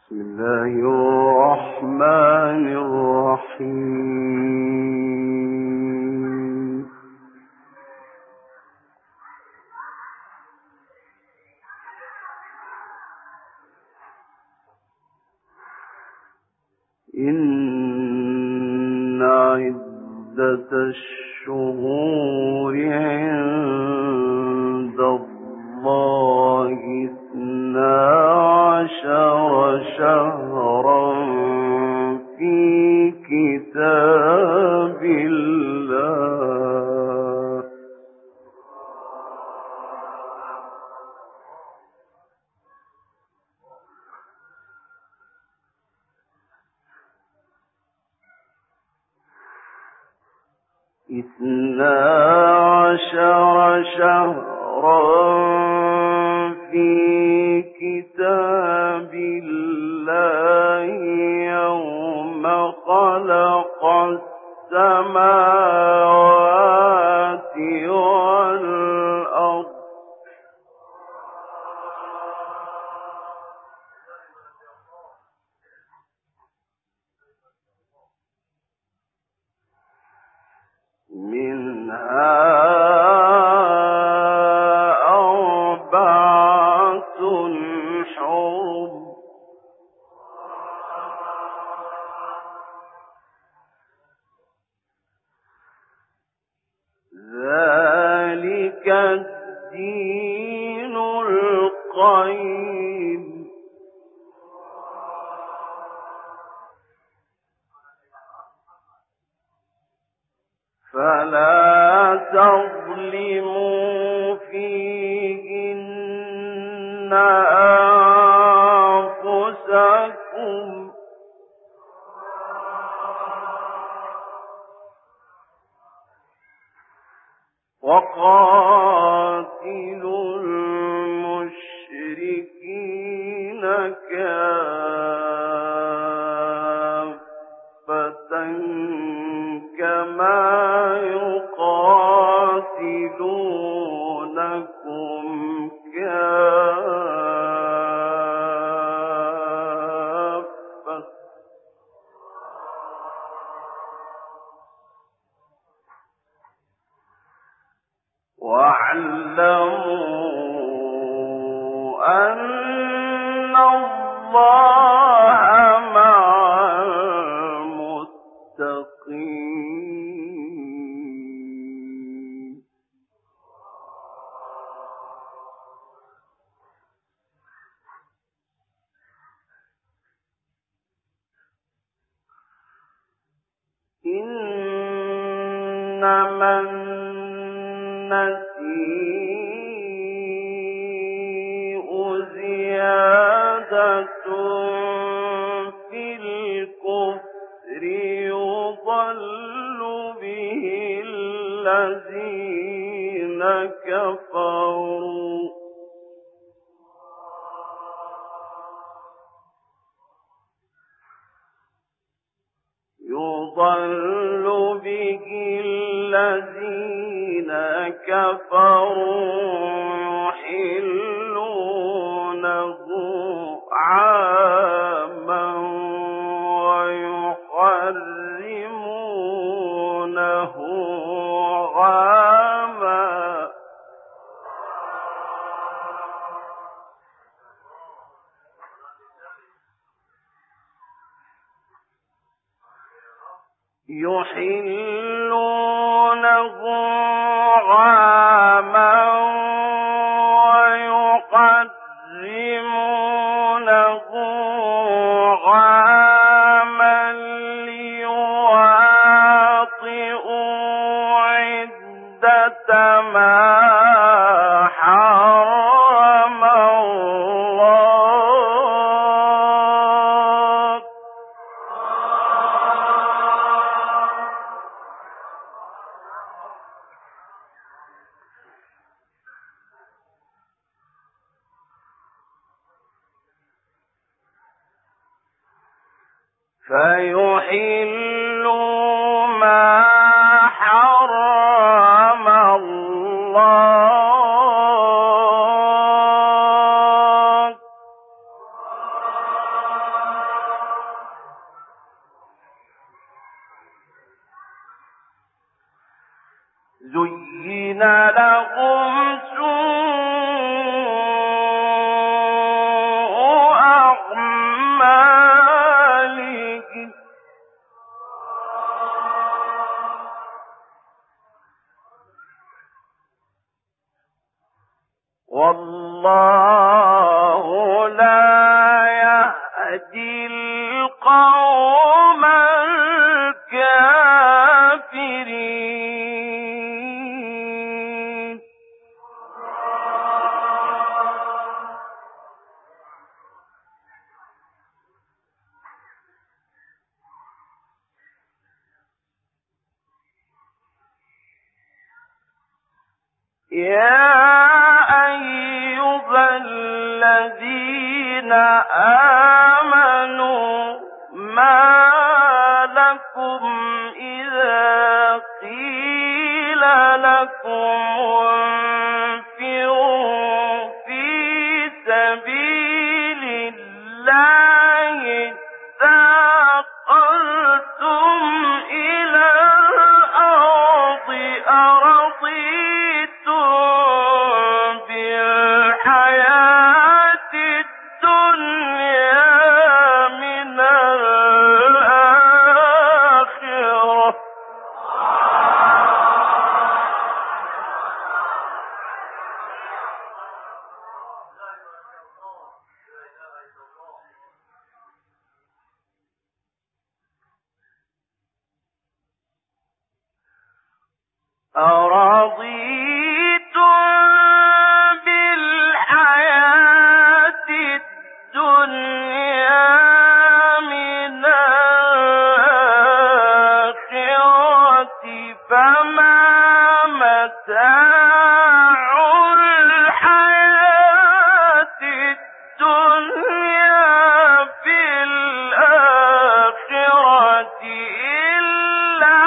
بسم الله الرحمن الرحيم. إن عدة الشهور عند الله 12 شهرا في كتاب الله شهرا في كتاب الله يوم خلق السماوات والأرض منها أربعة حرم ذلك الدين القيم فلا تظلموا فيهن أنفسكم وقاتلوا المشركين كافة كما يقاتلونكم كافة واعلموا أن الله مع المتقين إنما النسيء زيادة في الكفر يضل به الذين كفروا يحلونه عاما ويحرمونه عاما يحلونه عاما ويحرمونه عاما ليواطئوا عدة ما حرم الله فيحلوا ما حرم الله تهدي القوم الكافرين. يا أيها الذين آمنوا ما لكم إذا قيل لكم انفروا في سبيل الله اثاقلتم إلى الأرض أرضيتم بالحياة الدنيا من الآخرة. أرضيتم بالحياة الدنيا من الآخرة فما متاع الحياة الدنيا في الآخرة إلا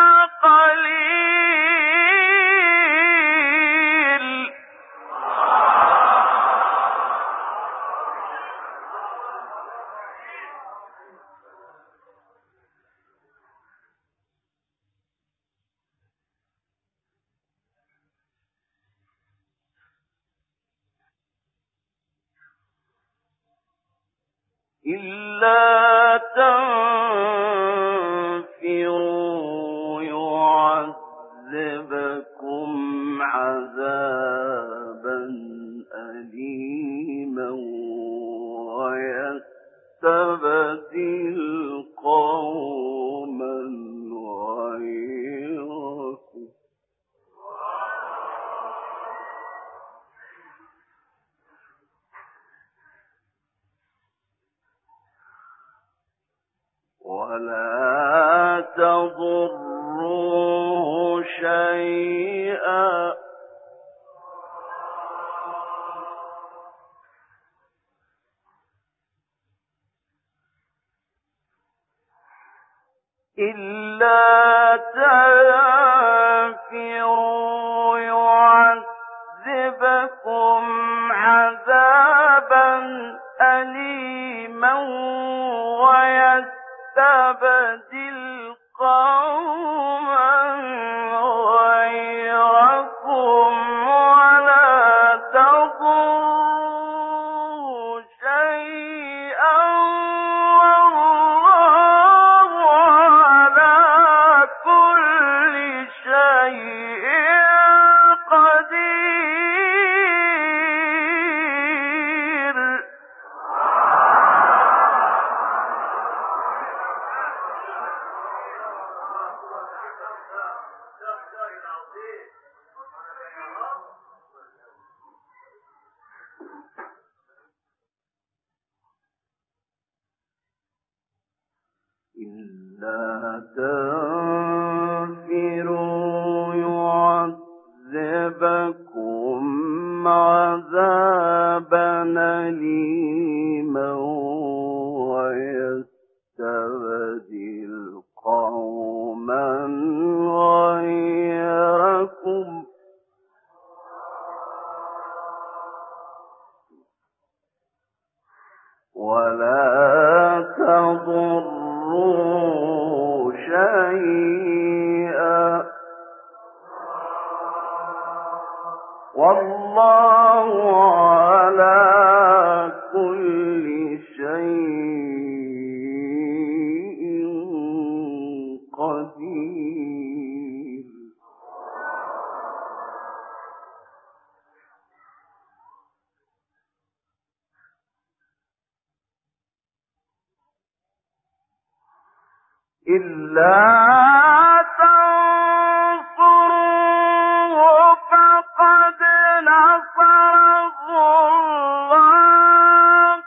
قليل. إلا تنفروا يعذبكم عذابا أليما ويستبدل قوما غيركم ولا تضروه شيئا إلا تنفروا يعذبكم عذابا أليما ويستبدل قوما غيركم ولا تضروا شيئا والله على كل شيء قدير. إلا تنفروا يعذبكم عذابا أليما ويستبدل قوما غيركم ولا تضروا شيئا والله على كل شيء قدير. إلا تنصروه فقد نصره الله.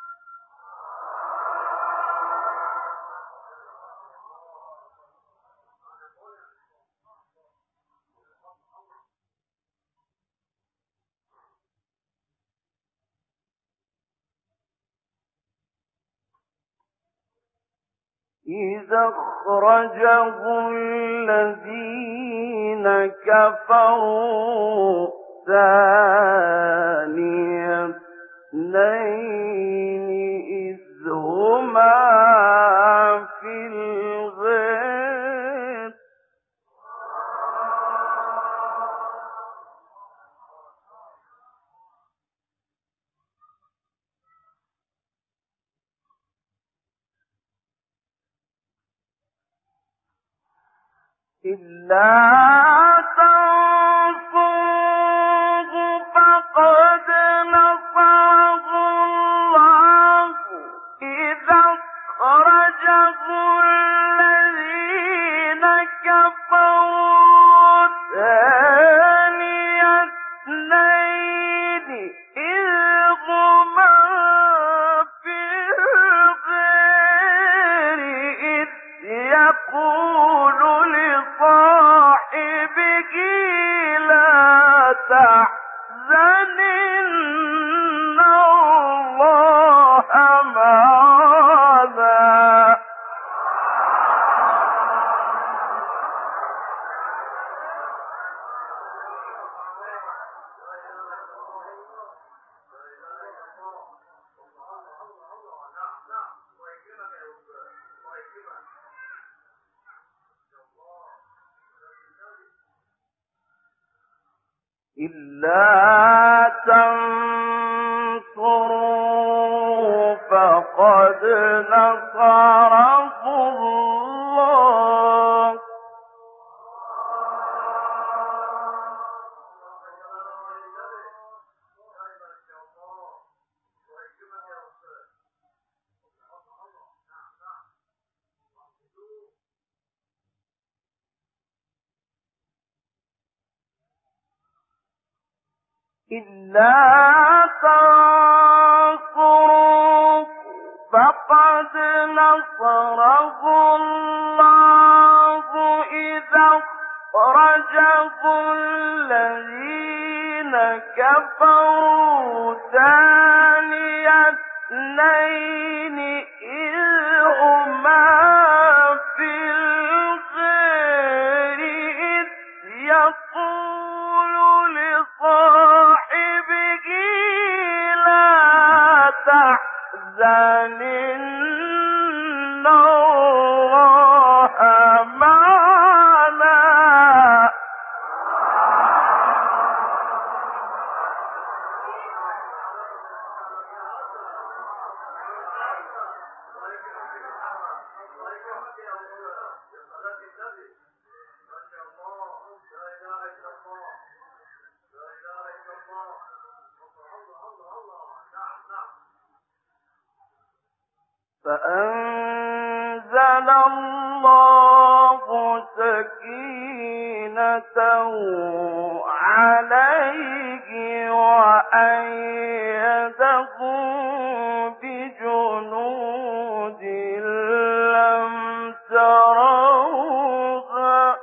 إذا أخرجه الذين كفروا ثاني اثنين إذ هما في الغار إلا تنصروه فقد نصره الله إذا أخرجه الذين كفروا ثاني اثنين إذ هما في الغار إذ يقول لصاحبه لا تحزن إن الله معنا. إلا تنصروه فقد نصره الله إلا تنصروه فقد نصره الله إذا أخرجه الذين كفروا ثاني اثنين إذ هما في الغار إذ يقول لصاحبه لا تحزن إن الله معنا. فأنزل الله سكينته عليه وأيده بجنود لم تروها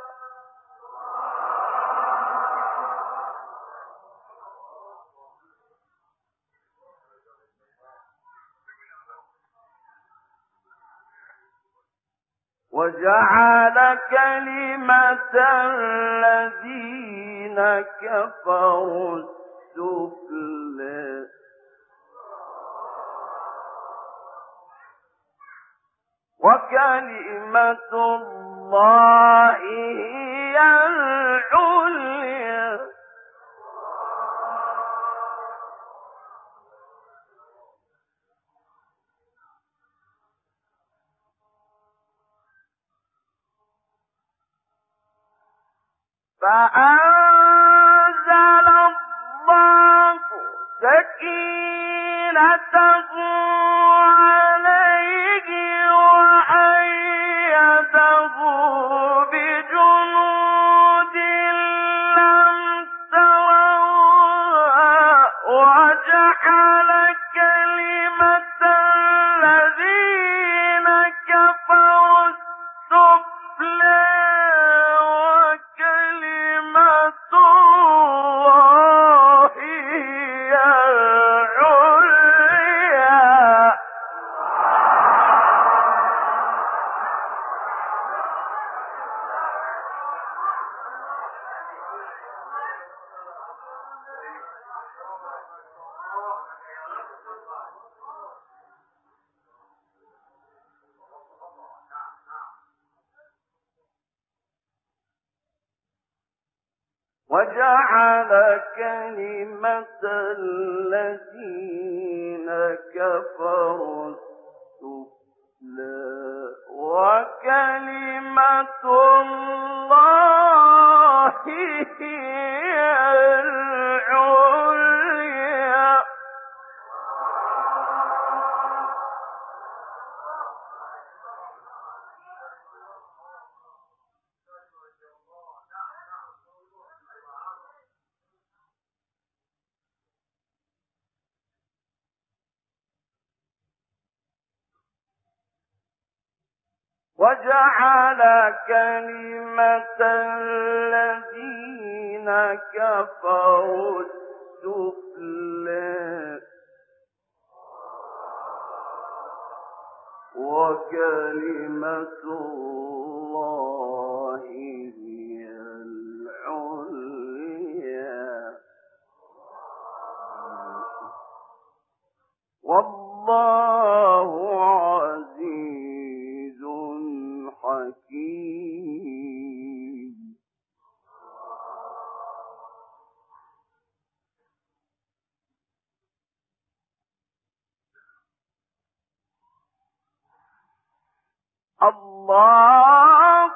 وجعل كلمة الذين كفروا السفلى وكلمة الله هي العليا. فأنزل الله سكينته عليه وأيده وجعل كلمة الذين كفروا السفلى وكلمة الله هي العليا وجعل كلمة الذين كفروا السفلى وكلمة الله هي العليا والله عزيز حكيم الله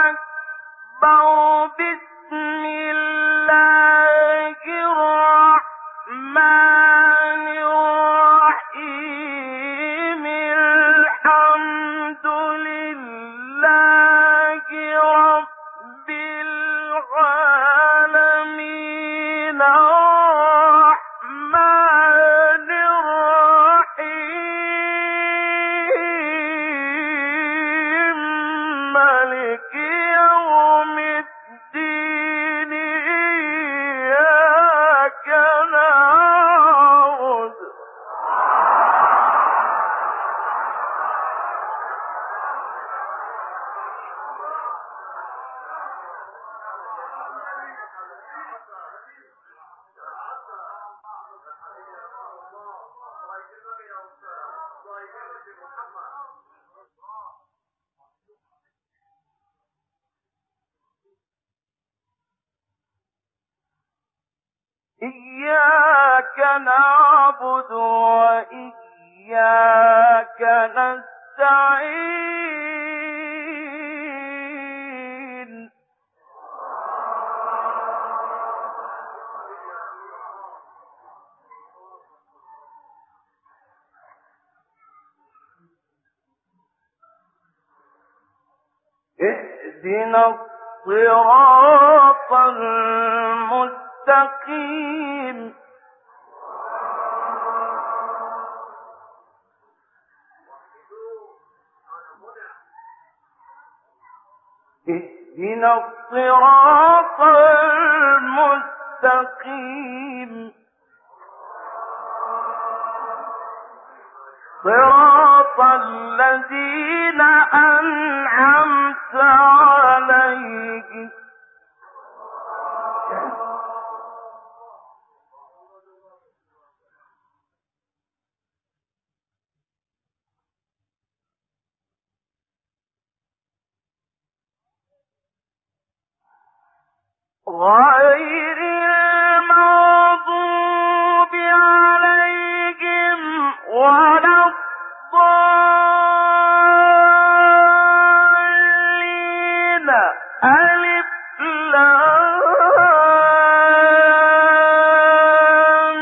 أكبر بسم الله الرحمن الرحيم الحمد لله رب العالمين الرحمن الرحيم مالك يوم الدين إياك نعبد إياك نعبد وإياك نستعين اهدنا الصراط المستقيم اهدنا الصراط المستقيم صراط الذين أنعمت عليهم غير المغضوب عليهم ولا الضالين ألف لام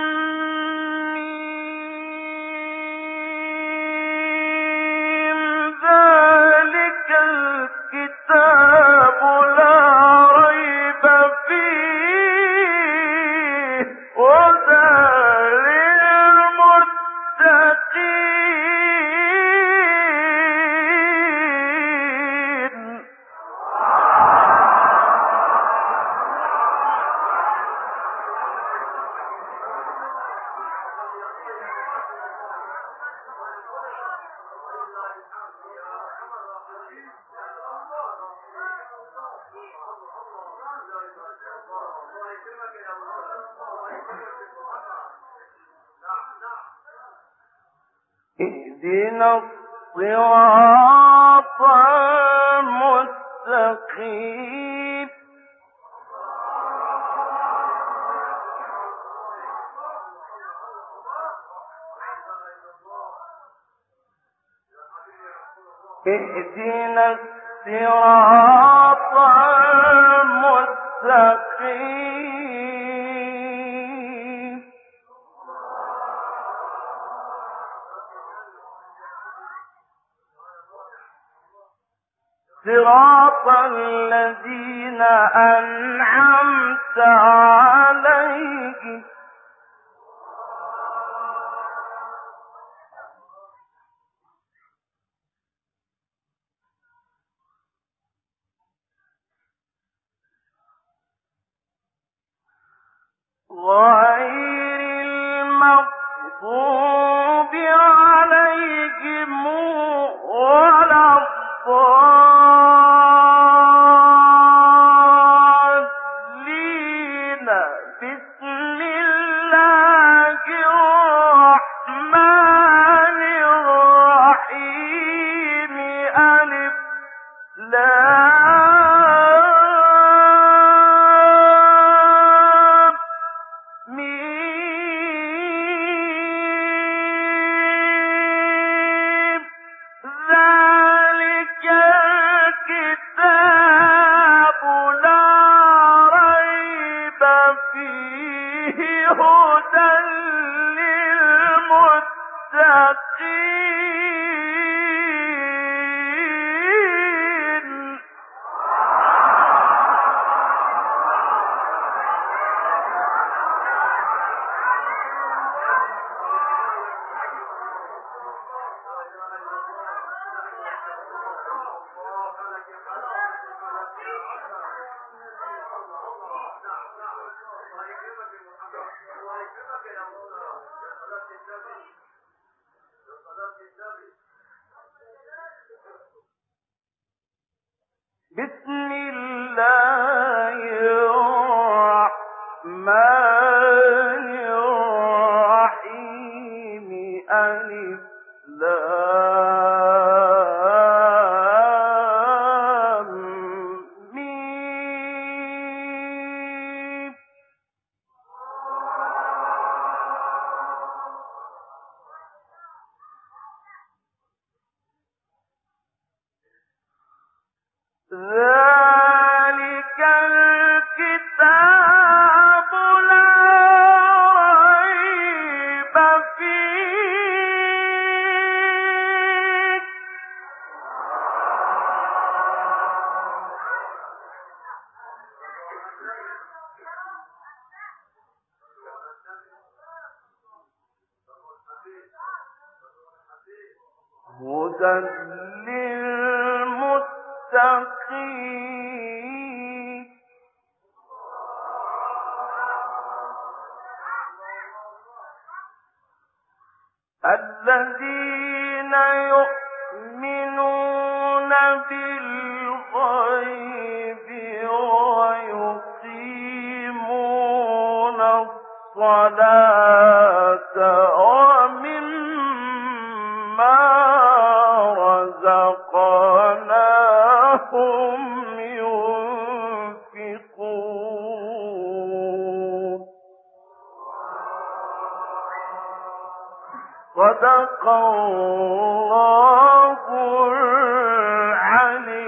ميم ذلك الكتاب لا ريب فيه اهدنا الصراط المستقيم اهدنا الصراط المستقيم صراط الذين أنعمت عليهم غير المغضوب عليهم ولا الضالين بسم الله الرحمن الرحيم ألف لام ميم ذلك الكتاب لا ريب فيه هدى للمتقين بسم الله الرحمن الرحيم ألف لام ميم ذلك الكتاب لا ريب فيه هدى للمتقين الذين يؤمنون بالغيب ويقيمون الصلاة ومما رزقناهم ينفقون صدق الله العلي